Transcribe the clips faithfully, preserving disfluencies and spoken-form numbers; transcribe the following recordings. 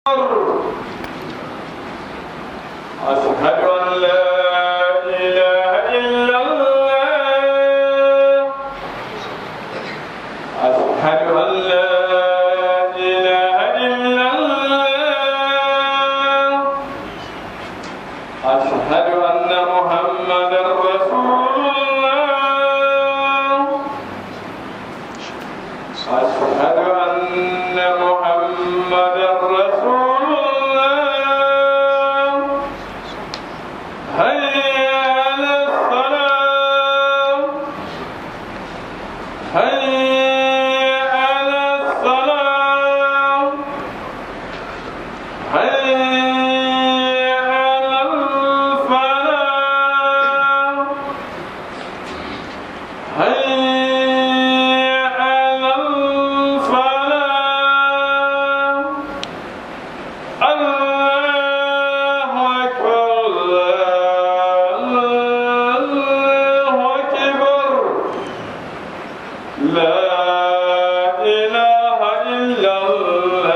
أشهد أن لا إله إلا الله أشهد أن لا إله إلا الله أشهد أن محمدا رسول الله أشهد أن محمدا رسول الله هيا على الصلاة هيا على الصلاة هيا على الفلاح هيا على الفلاح الله أكبر الله أكبر لا إله إلا الله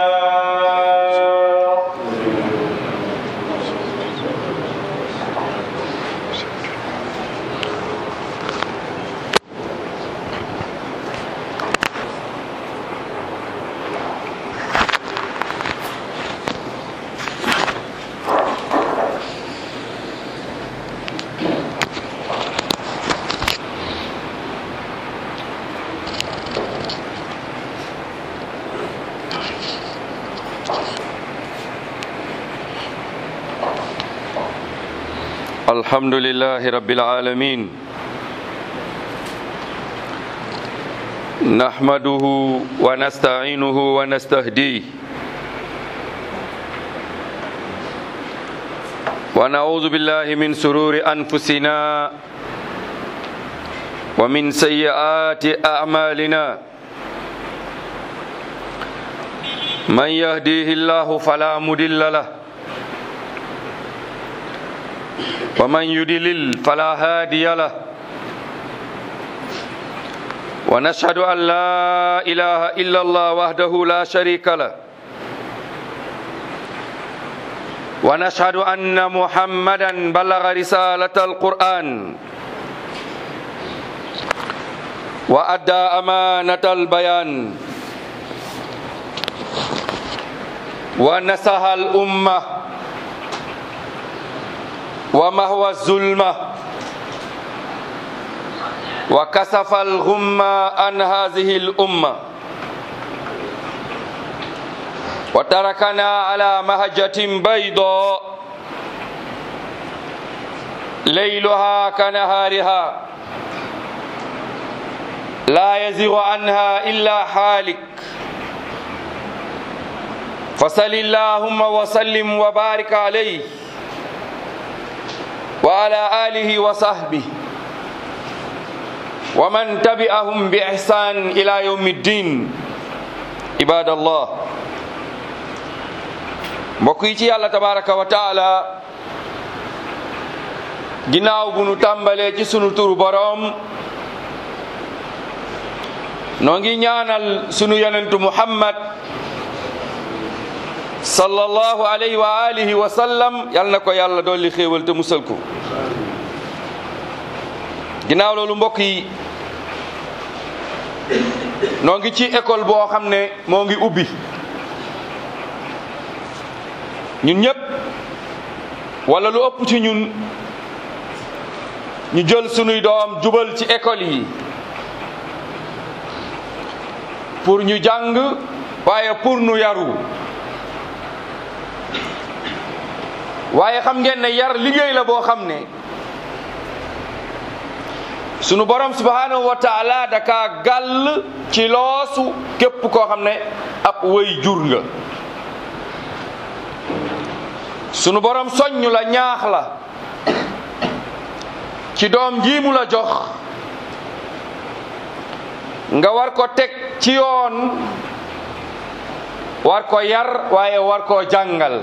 الحمد لله رب العالمين نحمده ونستعينه ونستهديه ونعوذ بالله من شرور أنفسنا ومن سيئات أعمالنا من يهديه الله فلا مضل له ومن يضلل فلا هادي له ونشهد أن لا إله إلا الله وحده لا شريك له ونشهد أن محمدا بلغ رسالة القرآن وأدى أمانة البيان ونصح الأمة ومهوى الظلمة وكشف الغمة عن هذه الأمة وتركنا على مهجة بيضاء ليلها كنهارها لا يزيغ عنها إلا حالك فصل اللهم وسلم وبارك عليه وعلى آله وصحبه ومن تبعهم بإحسان إلى يوم الدين عباد الله mbokk yi ci yàlla tabaraka wa taala ginnaaw bu nu tàmbalee ci sunu turu boroom noo ngi ñaanal sunu yonentu Muhammad sallallahu alayhi wa alihi wa sallam yal na ko yàlla dolli xéewal te musal ko ginnaaw loolu mbokk yi noo ngi ci école boo xam ne moo ngi ubbi ñun ñëpp wala lu ëpp ci ñun ñu jël sunuy doom jubal ci école yi pour ñu jàng waaye pour nu yaru waaye xam ngeen ne yar liggéey la boo xam ne sunu borom subhanahu wa taala daka gàll ci loosu képp koo xam ne ab way jur nga sunu borom soññu la ñaax la ci doom ji mu la jox nga war ko teg ci yoon war ko yar waaye war koo jàngal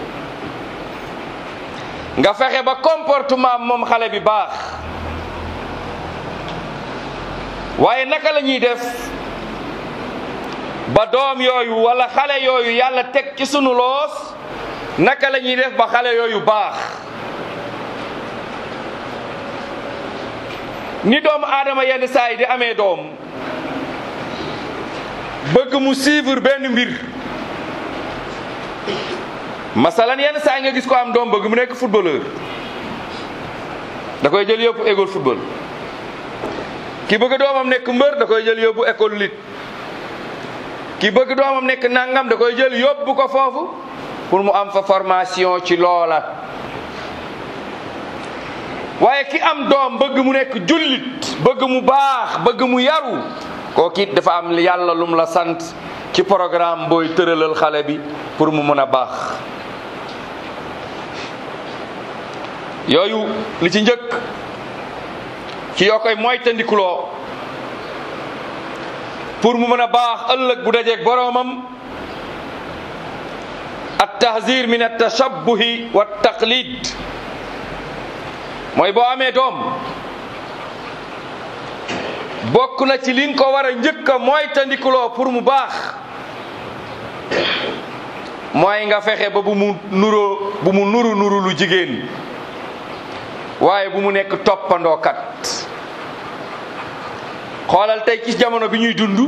nga fexe ba comportement moom xale bi baax waaye naka la ñuy def ba doom yooyu wala xale yooyu yàlla teg ci sunu loos naka la ñuy def ba xale yooyu baax. ni doomu aadama yenn saa yi di amee doom bëgg mu suivre benn mbir masalan yenn saa yi nga gis ko am doom bëgg mu nekk footballeur da koy jël yóbbu école football. ki bëgg doomam nekk mbër da koy jël yóbbu école lit. ki bëgg doomam nekk nangam da koy jël yóbbu ko foofu pour mu am fa formation ci loola. waaye ki am doom bëgg mu nekk jullit bëgg mu baax bëgg mu yaru kooku it dafa am yàlla lum la sant ci programme booy tëralal xale bi pour mu mën a baax. yooyu li ci njëkk ci yoo koy moytandikuloo pour mu mën a baax ëllëg bu dajeeg boroomam at tahzir min at tashabbuhi wa taqlid mooy boo amee doom bokk na ci li nga ko war a njëkk a moytandikuloo pour mu baax mooy nga fexe ba bu mu nuroo bu mu nuru nuru lu jigéen waaye bu mu nekk toppandookat. xoolal tey ci jamono bi ñuy dund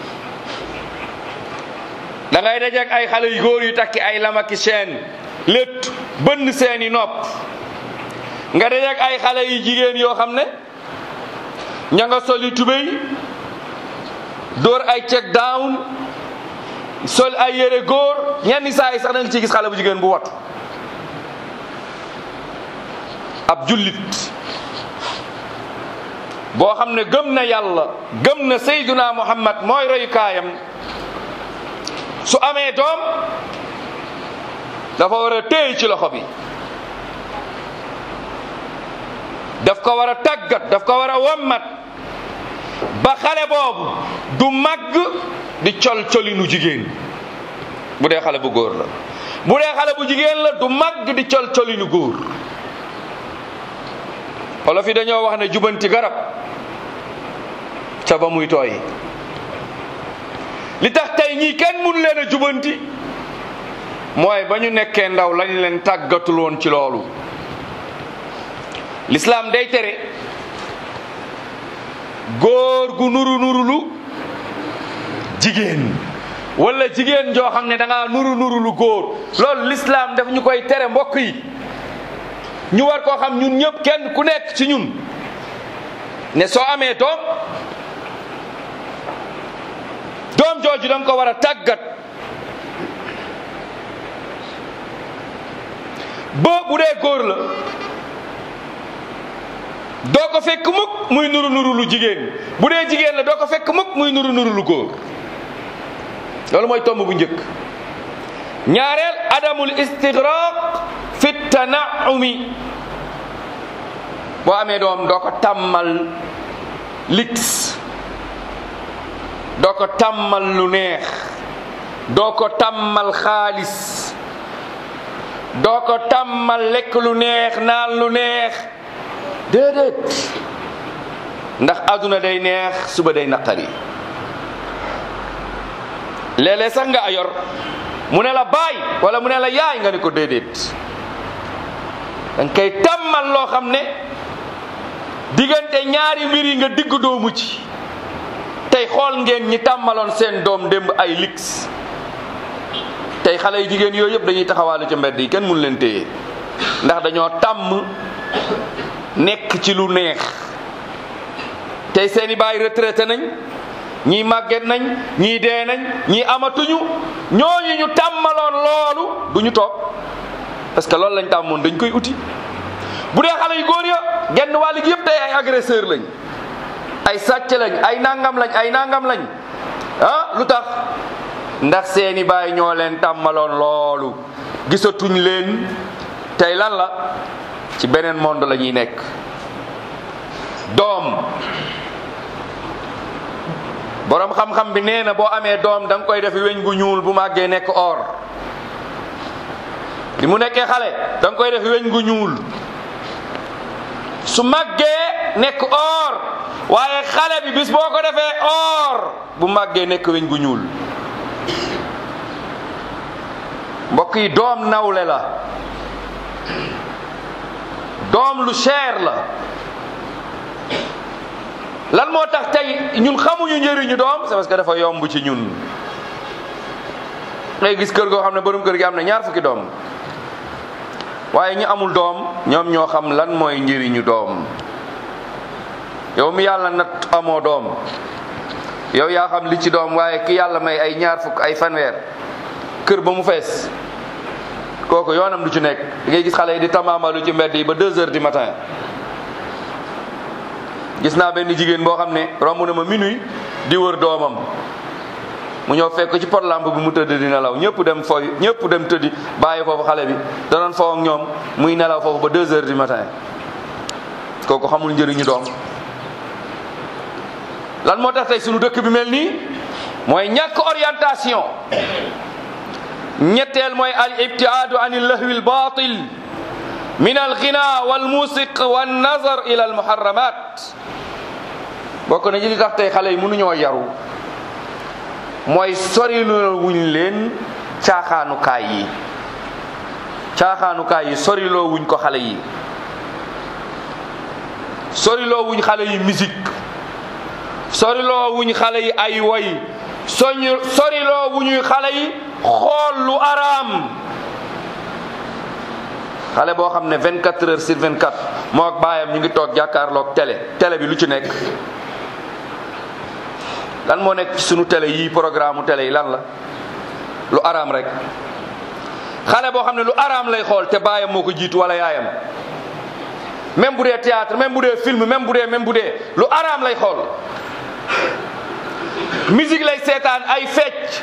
da ngay dajeek ay xale yu góor yu takki ay lamaki chaîne létt bënn seeni nopp nga dajeek ay xale yu jigéen yoo xam ne ña nga soli tubéy dóor ay check down sol ay yére góor ñenn saa yi sax da nga ciy gis xale bu jigéen bu watu. ab jullit boo xam ne gëm na yàlla gëm na Seydina Muhammad mooy royukaayam su amee doom dafa war a téye ci loxo bi daf ko war a tàggat daf ko war a wammat ba xale boobu du màgg di col colinu jigéen bu dee xale bu góor la bu dee xale bu jigéen la du màgg di col colinu góor. Wolof yi dañoo wax ne jubanti garab ca ba muy tooy li tax tey ñii kenn mënu leen a jubanti mooy ba ñu nekkee ndaw lañ leen tàggatul woon ci loolu. l'islam day tere góor gu nuru nurulu jigéen wala jigéen joo xam ne da ngaa nuru nurulu góor loolu l'islam daf ñu koy tere mbokk yi. ñu war koo xam ñun ñëpp kenn ku nekk ci ñun ne soo amee doom doom jooju da nga ko war a tàggat ba bu dee góor la doo ko fekk mukk muy nuru nuru lu jigéen bu dee jigéen la doo ko fekk mukk muy nuru nuru lu góor loolu mooy tomb bu njëkk. ñaareel adamul istigraq fi tanaumi boo amee doom doo ko tàmmal lix doo ko tàmmal lu neex doo ko tàmmal xaalis doo ko tàmmal lekk lu neex naan lu neex déedéet ndax àdduna day neex suba day naqari léeg-léeg sax nga ayor mu ne la baay wala mu ne la yaay nga ne ko déedéet danga koy tàmmal loo xam ne diggante ñaari mbir yi nga digg doomu ci. tey xool ngeen ñi tàmmaloon seen doom démb ay lix tey xale yu jigéen yooyu yëpp dañuy taxawaalu ci mbedd yi kenn mënu leen téye ndax dañoo tàmm nekk ci lu neex. tey seeni baay retraité nañ ñii màgget nañ ñii dee nañ ñii amatuñu ñooñu ñu tàmmaloon loolu du ñu toog parce que loolu lañ tàmmoon dañ koy uti. bu dee xale yu góor ya genn wàll gi yëpp tey ay agresseur lañ ay sàcc lañ ay nangam lañ ay nangam lañ ah lu tax ndax seeni baay ñoo leen tàmmaloon loolu gisatuñ leen tey lan la ci beneen monde la ñuy nekk. doom borom xam-xam bi nee na boo amee doom da nga koy def weñ gu ñuul bu màggee nekk or bi mu nekkee xale da nga koy def weñ gu ñuul su màggee nekk or waaye xale bi bis boo ko defee or bu màggee nekk weñ gu ñuul mbokk yi doom nawle la, doom lu cher la. lan moo tax tey ñun xamuñu njëriñu doom? c'est parce que dafa yomb ci ñun. ngay gis kër goo xam ne borom kër gi am na ñaar fukki doom, waaye ñi amul doom ñoom ñoo xam lan mooy njëriñu doom. yow mi yàlla nat amoo doom, yow yaa xam li ci doom, waaye ki yàlla may ay ñaar fukk ay fanweer kër ba mu fees, kooku yoonam du ci nekk. da ngay gis xale yi di tamaamalu ci mbedd yi ba deux heures du matin. gis naa benn jigéen boo xam ne romb na ma minuit di wër doomam, mu ñëw fekk ci pot lampe bi mu tëdd di nelaw. ñëpp dem fooy ñëpp dem tëddi bàyyi foofu xale bi da doon foo ak ñoom muy nelaw foofu ba deux heures du matin. kooku xamul njëriñu doom. lan moo tax tey sunu dëkk bi mel nii? mooy ñàkk orientation. ñetteel mooy al ibtiaadu an il lahwi al batil min al ghina wal musiq wan nazar ila al muharramat. bokk na ci li tax tey xale yi mënuñoo yaru mooy soriloo wuñ leen caaxaanukaay yi. caaxaanukaay yi soriloo wuñ ko xale yi. soriloo wuñ xale yi musique. soriloo wuñ xale yi ay woy. soñ soriloo wuñuy xale yi xool lu araam. xale boo xam ne vingt-quatre heures sur vingt-quatre moo ak baayam ñu ngi toog jàkkaarloog télé télé bi lu ci nekk. lan moo nekk ci sunu télé yii programme télé yi lan la? lu araam rek. xale boo xam ne lu araam lay xool te baayam moo ko jiitu wala yaayam. même bu dee théâtre même bu dee film même bu dee même bu dee lu araam lay xool. musique lay seetaan ay fecc.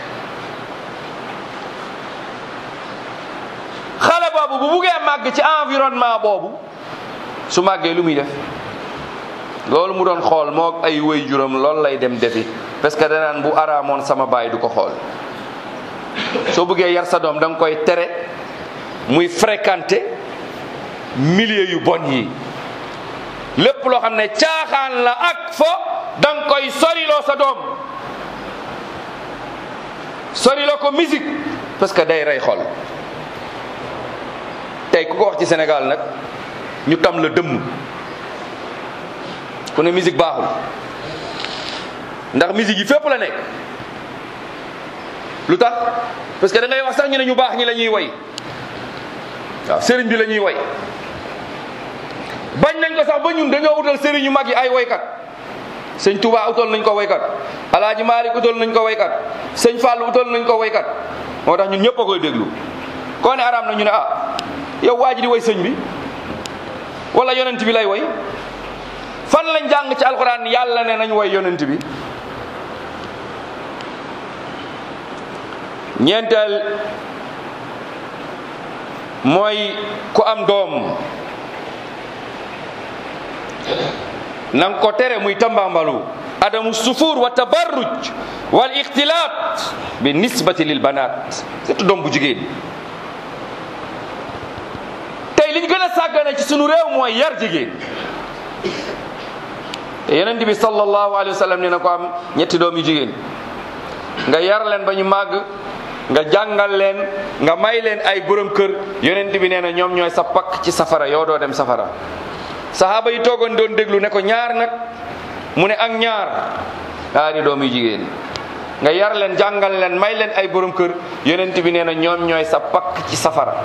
xale boobu bu buggee màgg ci environnement boobu su màggee lu muy def? loolu mu doon xool moo ay wëy juróom loolu lay dem defi, parce que danaan bu araamoon sama baay du ko xool. soo bëggee yar sa doom da nga koy tere muy fréquenter milieu yu bon yi. lépp loo xam ne caaxaan la ak fo da nga koy soriloo sa doom. soriloo ko musique parce que day rey xol. tey ku ko wax ci Sénégal nag ñu tam la dëmm. ku ne musique baaxul ndax musique yi fépp la nekk. lu tax? parce que da ngay wax sax ñu ne ñu baax ñi la ñuy woy. waaw sëriñ bi la ñuy woy. bañ nañ ko sax ba ñun dañoo utal sëriñ yu mag yi ay woykat. sëñ Touba utal nañ ko woykat. Alaaji Maalik utal nañ ko woykat. sëñ Fall utal nañ ko woykat. moo tax ñun ñëpp a koy déglu. koo ne araam na ñu ne ah yow waa ji di woy sëñ bi wala yonent bi lay woy. fan lañ jàng ci alxuraan yàlla ne nañ woy yonent bi? ñeenteel mooy ku am doom nang ko tere muy tambambalu. adamu sufur wa tabarruj wal ixtilaat bi nisbati lil banaat. surtout doom bu jigéen. tey liñ gën a sàggane ci sunu réew mooy yar jigéen. te yonent bi sallallahu alayhi wa sallam ne na ko am ñetti doom yu jigéen nga yar leen ba ñu màgg, nga jàngal leen, nga may leen ay borom kër. yonent bi nee na ñoom ñooy sa pakk ci safara, yow doo dem safara. sahaaba yi toogoon doon déglu ne ko ñaar nag mu ne ak ñaar ñaari doom yu jigéen nga yar leen, jàngal leen, may leen ay borom kër. yonent bi nee na ñoom ñooy sa pakk ci safara.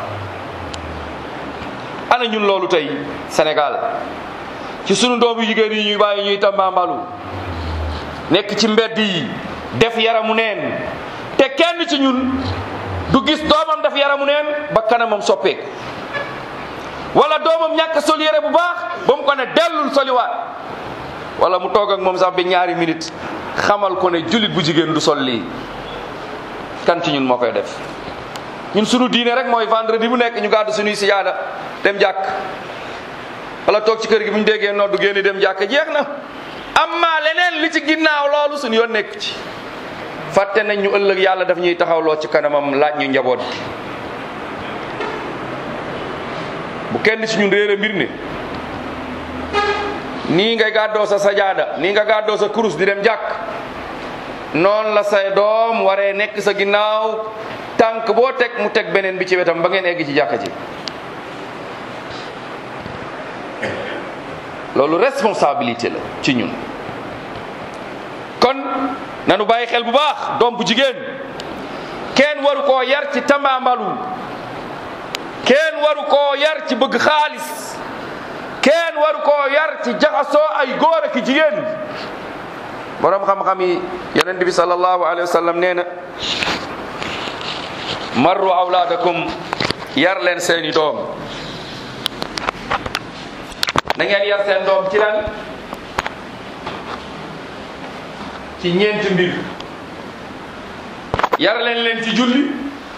ana ñun loolu tey Sénégal ci sunu doom yu jigéen yi ñuy bàyyi ñuy tambambalu nekk ci mbedd yi def yaramu neen te kenn ci ñun du gis doomam def yaramu neen ba kanamam soppeeku, wala doomam ñàkk sol yére bu baax ba mu ko ne dellul soliwaat, wala mu toog ak moom sax bi ñaari minute xamal ko ne jullit bu jigéen du sol lii. kan ci ñun moo koy def? ñun sunu diine rek mooy vendredi bu nekk ñu gàddu suñuy sijaada dem jàkk, wala toog ci kër gi bu ñu déggee noddu génn dem jàkk, jeex na. amma leneen li ci ginnaaw loolu suñu yoon nekk ci. fàtte nañ ñu ëllëg yàlla daf ñuy taxawloo ci kanamam laaj ñu njaboot gi. bu kenn ci ñun réere mbir ne nii nga gàddoo sa sajaada, nii nga gàddoo sa kurus di dem jàkk, noonu la say doom waree nekk sa ginnaaw tànk boo teg mu teg beneen bi ci wetam ba ngeen egg ci jàkka ji. loolu responsabilité la ci ñun. kon nanu bàyyi xel bu baax doom bu jigéen kenn waru koo yar ci tambaambalu, kenn waru koo yar ci bëgg xaalis, kenn waru koo yar ci jaxasoo ay góor ak jigéen. borom xam-xam yi yonent bi sallallahu alayhi wa sallam nee na marru awlaadakum, yar leen seeni doom. na ngeen yar seen doom ci lan? ci ñeenti mbir. yar leen leen ci julli,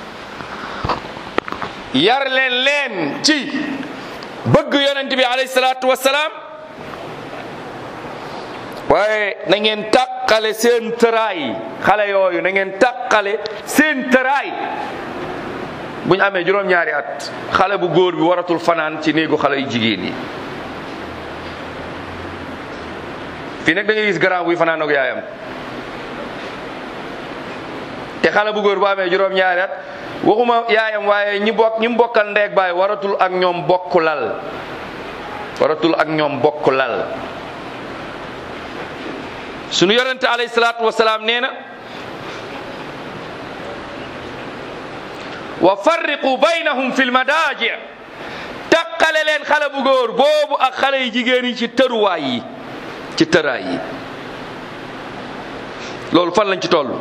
yar leen leen ci bëgg yonent bi alayhi salaatu wassalaam, waaye na ngeen tàqale seen tëraay. xale yooyu na ngeen tàqale seen tëraay. bu ñu amee juróom-ñaari at xale bu góor bi waratul fanaan ci néegu xale yu jigéen yi. fii nag da ngay gis garant buy fanaan ak yaayam, te xale bu góor bu amee juróom-ñaari at waxuma yaayam waaye ñi bokk ñi mu bokkal ndeeg baay waratul ak ñoom bokk lal waratul ak ñoom bokk lal. sunu yonente alayhi salaatu wasalaam nee na wa farriqu baynahum fil madaaji, taqale leen xale bu góor boobu ak xale yi jigéen yi ci tëruwaay yi ci tëraay yi. loolu fan lañ ci toll?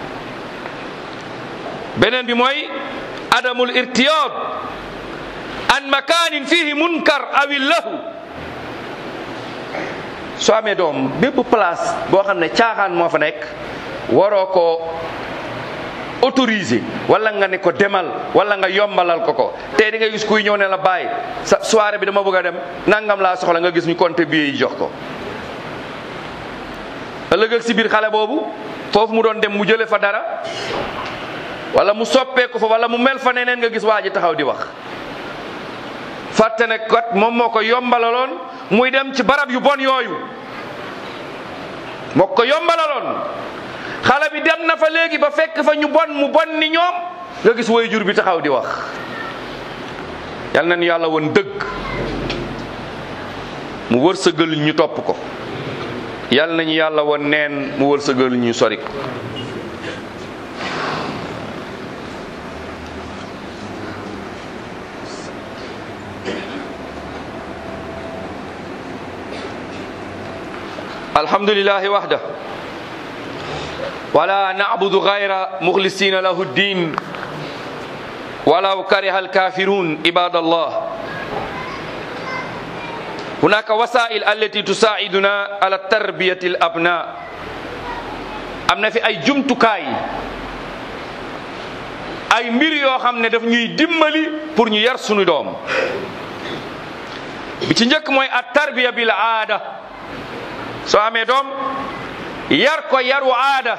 beneen bi mooy adamul irtiyab an makanin fihi munkar awil lahu. soo amee doom bépp place boo xam ne caaxaan moo fa nekk waroo ko autorisé wala nga ne ko demal wala nga yombalal ko ko. tey di nga gis kuy ñëw ne la bàyyi sa soirée bi dama bëgg a dem nangam laa soxla, nga gis ñu compter billet yi jox ko. ëllëg ak si biir xale boobu foofu mu doon dem mu jële fa dara wala mu soppeeku fa wala mu mel fa neneen, nga gis waa ji taxaw di wax. fàtte ne kat moom moo ko yombalaloon muy dem ci barab yu bon yooyu, moo ko yombalaloon. xale bi dem na fa léegi ba fekk fa ñu bon mu bon ni ñoom, nga gis woy jur bi taxaw di wax. yal na ñu yàlla woon dëgg mu wërsëgal ñu topp ko, yal nañu yàlla woon neen mu wërsëgal ñu sori ko. alhamdulillahi wahda wala na'budu ghayra mukhlisina lahu ddin walaw kariha alkafirun ibadallah. hunaka wasail allati tusaiduna ala tarbiyati alabna. am na fi ay jumtukaay, ay mbir yoo xam ne daf ñuy dimbali pour ñu yar sunu doom. bi ci njëkk mooy at tarbiya bil aada. soo amee doom yar ko yaru aada.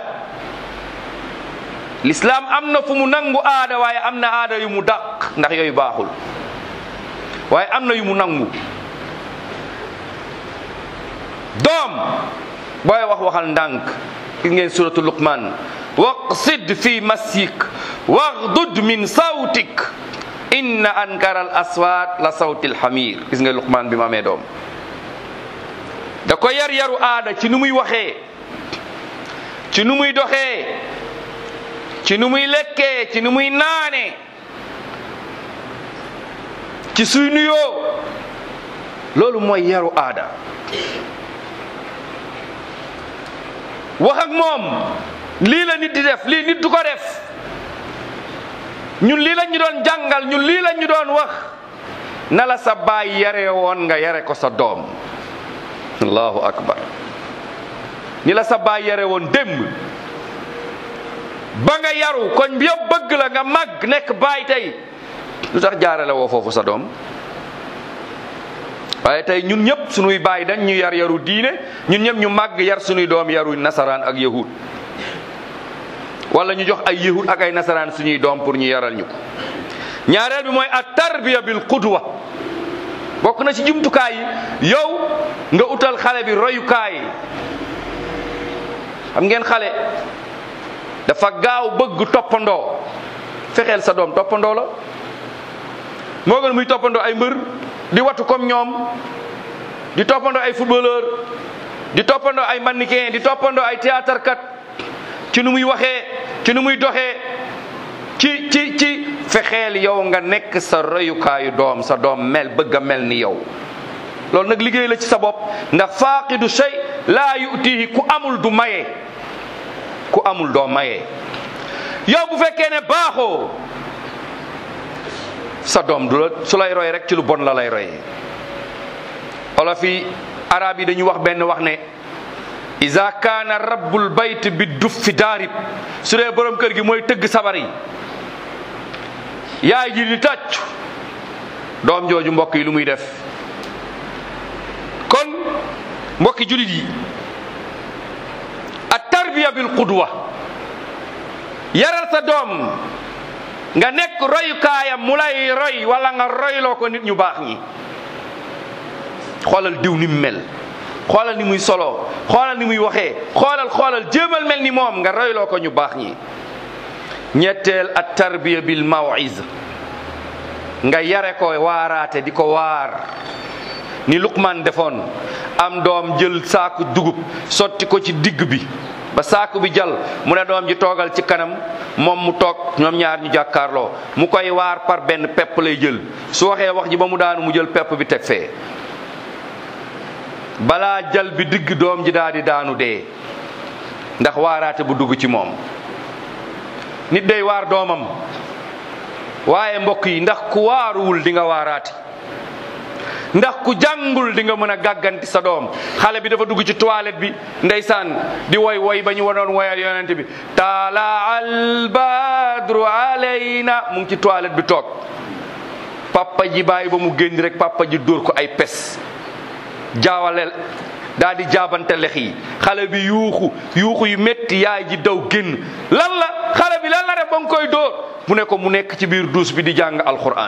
l'islam am na fu mu nangu aada, waaye am na aada yu mu dàq ndax yooyu baaxul, waaye am na yu mu nangu. doom booy wax waxal ndànk. gis ngeen suratu luqman, waqsid fi masyik waghdud min sawtik inna ankara al aswat la sawti al hamir. gis nga luqman bi mu amee doom da ko yar yaru aada ci nu muy waxee, ci nu muy doxee, ci nu muy lekkee, ci nu muy naane, ci suy nuyoo. loolu mooy yaru aada. wax ak moom lii la nit di def, lii nit du ko def. ñun lii la ñu doon jàngal, ñun lii la ñu doon wax. na la sa baay yare woon nga yare ko sa doom. allahu akbar. ni la sa baay yare woon démb ba nga yaru koñ bi yëpp bëgg la nga màgg nekk baay tey, lu tax jaarale woo foofu sa doom? waaye tey ñun ñëpp sunuy baay dañ ñu yar yaru diine, ñun ñëpp ñu màgg yar sunuy doom yaru nasaraan ak yahud, wala ñu jox ay yahud ak ay nasaraan suñuy doom pour ñu yaral ñu ko. ñaareel bi mooy at tarbiya bil qudwa. bokk na ci jumtukaay yi yow nga utal xale bi royukaay. xam ngeen xale dafa gaaw bëgg toppandoo. fexeel sa doom toppandoo la moo gën muy toppandoo ay mbër di watu comme ñoom, di toppandoo ay footballeur, di toppandoo ay mannequin, di toppandoo ay théâtre kat ci nu muy waxee, ci nu muy doxee, ci ci ci fexeel yow nga nekk sa royukaayu doom, sa doom mel bëgg a mel ni yow. loolu nag liggéey la ci sa bopp, ndax faaqidu shay laa yutihi, ku amul du maye, ku amul doo maye. yow bu fekkee ne baaxoo, sa doom du la su lay roy rek ci lu bon la lay royee. olof yi arab yi dañuy wax benn wax ne iza kaana rabbul bayt bi duffi daarib, su dee borom kër gi mooy tëgg sabar yi, yaay ji di tàcc, doom jooju mbokk yi lu muy def. kon mbokki julit yi, at tarbiya bil qudwa, yaral sa doom nga nekk royukaayam mu lay roy, wala nga royloo ko nit ñu baax ñi. xoolal diw ni mu mel, xoolal ni muy solo, xoolal ni muy waxee, xoolal xoolal jéemal mel ni moom, nga royloo ko ñu baax ñi. ñetteel at tarbiya bil mawiz, nga yare ko waaraate, di ko waar ni Luqman defoon. am doom jël saaku dugub sotti ko ci digg bi ba saaku bi jal, mu ne doom ji toogal ci kanam, moom mu toog, ñoom ñaar ñu jàkkaarloo, mu koy waar par benn pepp lay jël. su waxee wax ji ba mu daanu mu jël pepp bi teg fee. balaa jal bi digg doom ji daal di daanu dee, ndax waaraate bu dugg ci moom. nit day waar doomam, waaye mbokk yi, ndax ku waaruwul di nga waaraati, ndax ku jàngul di nga mën a gàgganti sa doom. xale bi dafa dugg ci toilette bi ndeysaan di woy woy ba ñu wanoon woyal yonent bi, tala al badru alayna, mu ngi ci toilette bi toog. papa ji bàyyi ba mu génn rek papa ji dóor ko ay pes, jaawaleel daal di jaabante lex yi. xale bi yuuxu yuuxu yu métti, yaay ji daw génn. lan la xale bi lan la def ba nga koy dóor? mu ne ko mu nekk ci biir duus bi di jàng alquran.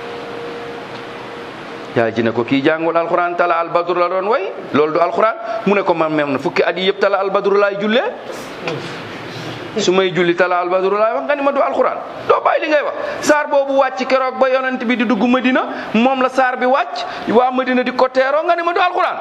yaay ji ne ko kii jàngul alquran, tala albadru la doon way, loolu du alquran. mu ne ko man même na fukki at yi yëpp tala albadru laay jullee, su may julli tala albadru laay wax, nga ni ma du alquran. doo bàyyi li ngay wax. saar boobu wàcc keroog ba yonent bi di dugg Madina, moom la saar bi wàcc, waa Madina di ko teeroo, nga ni ma du alquran.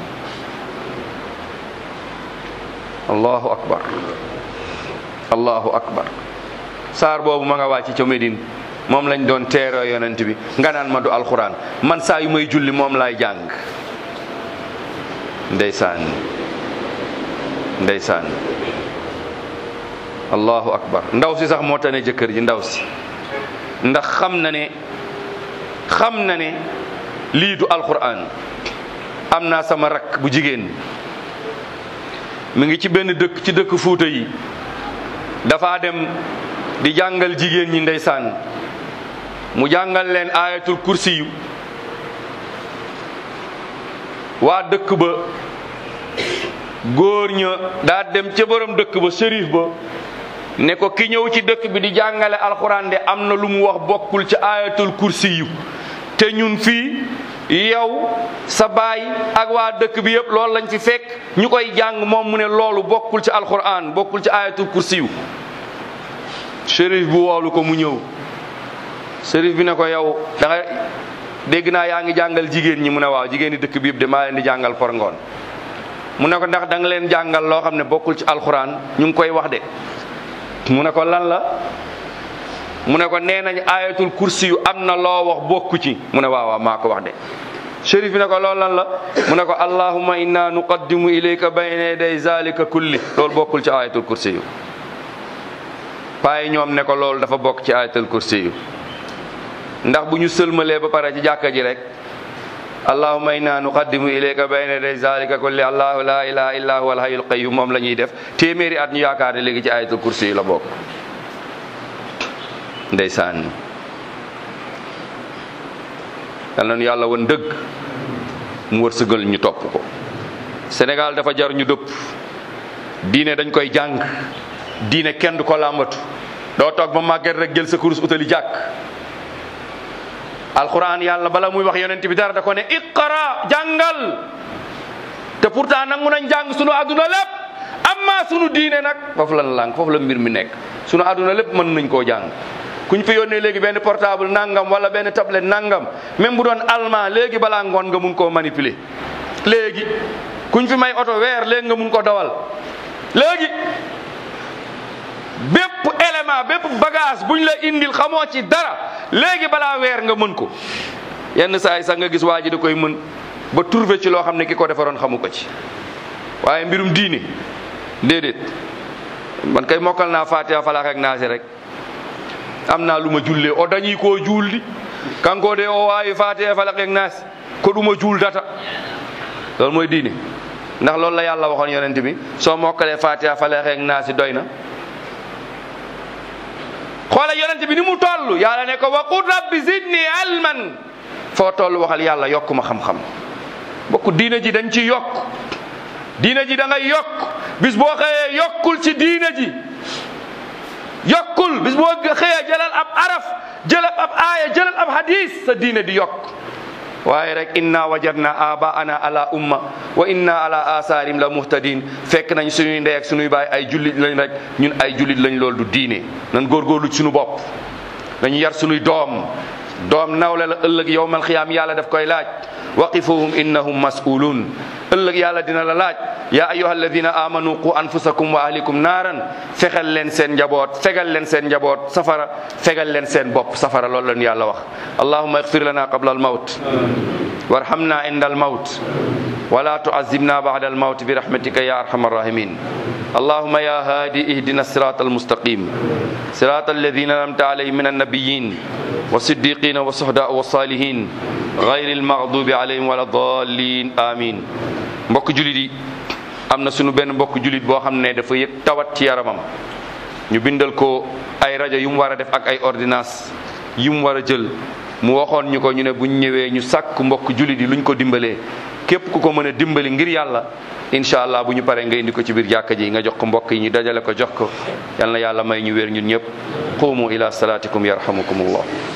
allahu akbar, allahu akbar. saar boobu ma nga wàcc ca Médine, moom lañ doon teeroo yonent bi, nga naan ma du alquran. man saa yu may julli moom laay jàng. ndeysaan ndeysaan allahu akbar. ndaw si sax moo tane jëkkër ji, ndaw si, ndax xam na ne xam na ne lii du alquran. am naa sama rakk bu jigéen, mi ngi ci benn dëkk ci dëkk Fuuta yi, dafa dem di jàngal jigéen ñi ndeysaan, mu jàngal leen ayatul kursi yu. waa dëkk ba góor ña daa dem ca borom dëkk ba, sërif ba, ne ko ki ñëw ci dëkk bi di jàngale alxuraan de am na lu mu wax bokkul ci ayatul kursi yu, te ñun fii yow sa baay ak waa dëkk bi yëpp loolu lañ fi fekk ñu koy jàng, moom mu ne loolu bokkul ci alxuraan, bokkul ci ayatul kursi yu. sërif bu woolu ko mu ñëw. sërif bi ne ko yow da nga dégg naa yaa ngi jàngal jigéen ñi. mu ne waaw, jigéen ñi dëkk bi yëpp de maa leen di jàngal por ngoon. mu ne ko ndax da nga leen jàngal loo xam ne bokkul ci alxuraan? ñu ngi koy wax de. mu ne ko lan la? mu ne ko nee nañ ayatul kursi yu am na loo wax bokku ci. mu ne waaw waaw maa ko wax de. sërif bi ne ko loolu lan la? mu ne ko allahumma inna nuqaddimu ilayka bayna yaday zalika kulli, loolu bokkul ci ayatul kursi yu. paayi ñoom ne ko loolu dafa bokk ci ayatul kursi yu, ndax bu ñu sëlmalee ba pare ci jàkka ji rek allahumma inna nuqaddimu ilayka bayna yaday zalika kulli allahu la ilaha illa huwa alhayyul qayyum, moom la ñuy def téeméeri at ñu yaakaar ne léegi ci ayatul kursi yu la bokk. ndeysaan yal na nu yàlla woon dëgg mu wërsëgal ñu topp ko. Sénégal dafa jar ñu dëpp. diine dañ koy jàng, diine kenn du ko làmbatu. doo toog ba màgget rek jël sa kurus utali jàkk. alquran yàlla bala muy wax yonent bi dara da ko ne iqra, jàngal. te pourtant nangu nañ jàng sunu àdduna lépp, am amma sunu diine nag foofu lan làng foofu la mbir mi nekk. sunu àdduna lépp mën nañ koo jàng kuñ fi yónnee léegi benn portable nangam wala benn tablette nangam même bu doon allemand léegi balaa ngoon nga mun koo manipuler léegi kuñ fi may oto weer léegi nga mun ko dawal léegi bépp élément bépp bagage buñ la indil xamoo ci dara léegi balaa weer nga mën ko yenn saa yi sax nga gis waa ji da koy mën ba trouver ci loo xam ne ki ko defaroon xamu ko ci waaye mbirum diine déedéet man kay mokkal naa Fatiha Falaq ak Naasi rek am naa lu ma jullee o dañuy koo juuldi kanko de o waawi Fatiha Falaq ak Naasi ko ɗuma juuldata loolu mooy diine ndax loolu la yàlla waxoon yonent bi soo mokkalee Fatiha Falaq ak Naasi doy na xoola yonent bi ni mu toll yàlla ne ko wa qul rabbi zidni ilman foo toll waxal yàlla yokk ma xam-xam bokk diine ji dañ ci yokk diine ji da ngay yokk bis boo xëyee yokkul ci diine ji yokkul bis boo xëyee jëlal ab araf jëlal ab aaya jëlal ab hadis sa diine di yokk waaye rek inna wajadna abaana ala umma wa inna ala asaarim la muhtadin fekk nañ suñuy ndey ak suñuy baay ay jullit lañ rek ñun ay jullit lañ loolu du diine nan góorgóorlu ci suñu bopp dañu yar suñuy doom doom nawle la ëllëg yowmal xiyaam yàlla daf koy laaj waqifuhum innahum mas'ulun ëllëg yàlla dina la laaj ya ayyuha alladina amanu qu anfusakum wa ahlikum naaran fexel leen seen njaboot fegal leen seen njaboot safara fegal leen seen bopp safara loolu leen yàlla wax allahumma ighfir lana qabla almawt warhamna inda almawt wala tu'azzibna ba'da almawt bi rahmatika ya arhamar rahimin اللهم يا هادي اهدنا الصراط المستقيم صراط الذين أنعمت عليهم من النبيين والصديقين والشهداء والصالحين غير المغضوب عليهم ولا الضالين آمين mbokk julit yi am na sunu benn mbokk julit boo xam ne dafa yëg tawat ci yaramam ñu bindal ko ay rajo yu mu war a def ak ay ordonnance yu mu war a jël mu waxoon ñu ko ñu ne buñ ñëwee ñu sàkk mbokk julit yi luñ ko dimbalee képp ku ko mën a dimbali ngir yàlla incha allah bu ñu paree nga indi ko ci biir jàkka ji nga jox ko mbokk yi ñu dajale ko jox ko yal na yàlla may ñu wér ñun ñëpp qumu ila salatikum yarhamukumullah